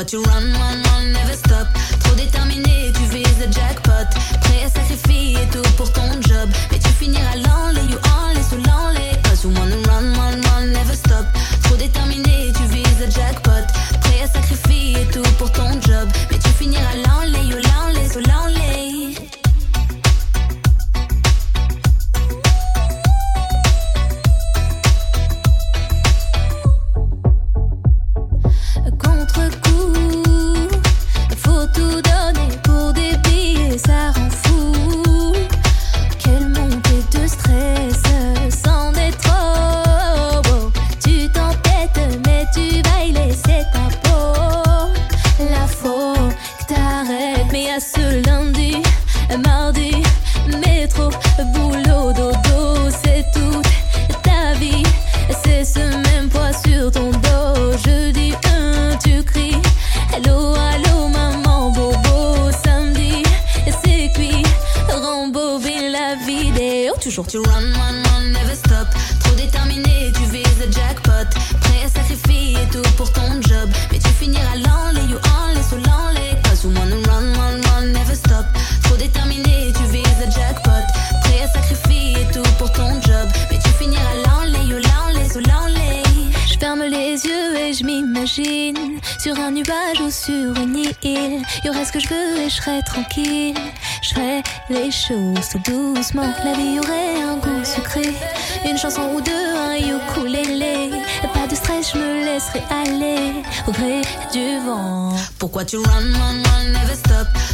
tu run, run, run, never stop? Trop déterminé, tu vises le jackpot. Prêt à sacrifier tout pour ton job. Mais tu finiras l'enlay, you only, so lonely. Cause you wanna run, run, run, never stop. Trop déterminé, tu vises le jackpot. Prêt à sacrifier tout pour ton job. Mais tu finiras l'enlay, you lonely, so lonely. Tout donner pour des billets, ça rend fou. Quelle montée de stress, c'en est trop. Oh, tu t'entêtes, mais tu vas y laisser ta peau. La faut que t'arrêtes, mais à ce lundi, mardi, métro, boulot, dodo, c'est toute ta vie. C'est ce même poids sur ton dos. Jeudi 1, tu cries allô, allô, maman, bobo. Samedi, c'est cuit, rembobine la vidéo. Toujours tu run, run, run, never stop. Trop déterminé, tu vises le jackpot. Prêt à sacrifier tout pour ton job. Mais tu finiras l'enlay, you only, so lonely. Cause you wanna run, run, run, never stop. Trop déterminé, tu vises le jackpot. Prêt à sacrifier tout pour ton job. Mais tu finiras l'enlay, you lonely, so lonely. Je ferme les yeux et je m'imagine sur un nuage ou sur une île. Y'aurait ce que je veux et je serais tranquille. Je ferais les choses tout doucement. La vie aurait un goût sucré. Une chanson ou deux, un ukulélé. Pas de stress, je me laisserai aller au gré du vent. Pourquoi tu run, run, run, never stop?